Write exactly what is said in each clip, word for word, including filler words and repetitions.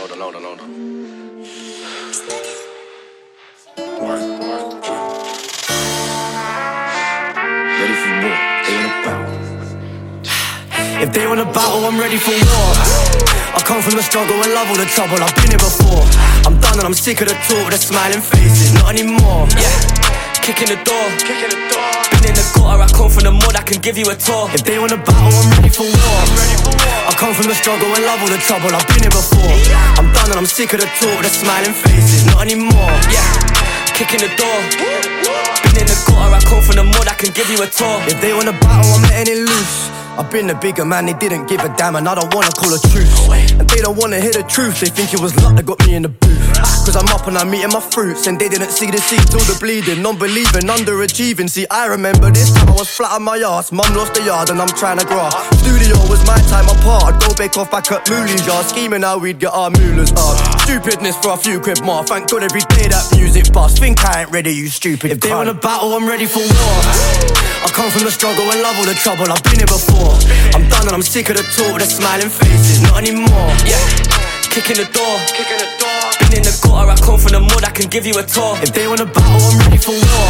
hold on, hold on, hold on. Ready for war, they wanna battle. If they wanna battle, I'm ready for war. I come from the struggle and love all the trouble, I've been here before. I'm done and I'm sick of the talk, the smiling faces, not anymore. Yeah, kicking the door, kicking the door. Been in the gutter, I come from the mud, I can give you a tour. If they wanna battle, I'm ready for war. I'm ready for war. I come from the struggle and love all the trouble, I've been here before. I'm done and I'm sick of the talk, the smiling faces, not anymore. Yeah, kicking the door. Been in the gutter, I come from the mud, I can give you a tour. If they wanna battle, I'm letting it loose. I've been the bigger man, they didn't give a damn, and I don't wanna call a truce. And they don't wanna hear the truth, they think it was luck that got me in the booth. Cause I'm up and I'm eating my fruits, and they didn't see the seed till the bleeding. Non-believing, underachieving, see I remember this time I was flat on my ass. Mum lost the yard and I'm trying to grass. Studio was my time apart, I'd go bake off back at Mooley's yard, scheming how we'd get our moolahs up. Stupidness for a few quid more, thank God every day that music bust. Think I ain't ready, you stupid If they cunt. Wanna battle, I'm ready for war. I come from the struggle and love all the trouble, I've been here before. I'm done and I'm sick of the talk, the smiling faces, not anymore. Yeah, kicking the door, kicking the door. Been in the gutter, I come from the mud, I can give you a tour. If they wanna battle, I'm ready for war.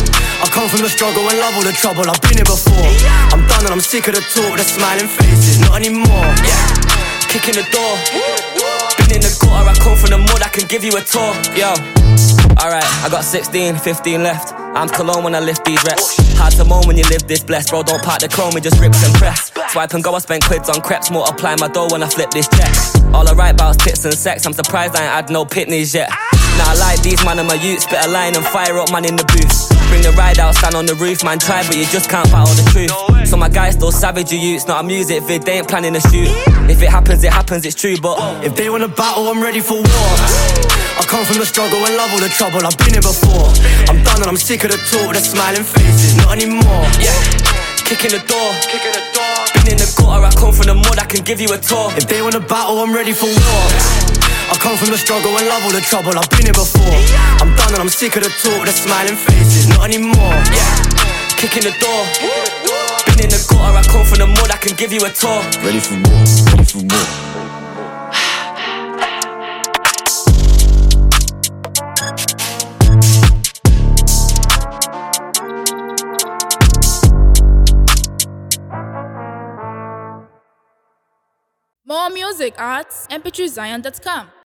I come from the struggle and love all the trouble, I've been here before. I'm done and I'm sick of the talk, the smiling faces, not anymore. Yeah, kicking the door. Been in the gutter, I come from the mud, I can give you a tour. Yo, alright, I got sixteen, fifteen left. I'm cologne when I lift these reps. Hard to moan when you live this blessed. Bro, don't park the chrome, it just rips and press. Swipe and go, I spend quids on crepes. Multiply my dough when I flip this check. All I write about is tits and sex. I'm surprised I ain't had no pitneys yet. Now I like these man and my youth. Spit a line and fire up man in the booth. Bring the ride out, stand on the roof. Man try but you just can't battle the truth. So my guys still savage, you youths. Not a music vid, they ain't planning to shoot. If it happens, it happens, it's true. But if they wanna battle, I'm ready for war. I come from the struggle and love all the trouble, I've been here before. I'm done and I'm sick of the talk, the smiling faces, not anymore. Yeah, kicking the door, kicking the door. Been in the gutter, I come from the mud, I can give you a tour. If they wanna battle, I'm ready for war. I come from the struggle and love all the trouble, I've been here before. I'm done and I'm sick of the talk, the smiling faces, not anymore. Yeah, kicking the door. Been in the gutter, I come from the mud, I can give you a tour. Ready for war, ready for war. More music at m p three zion dot com.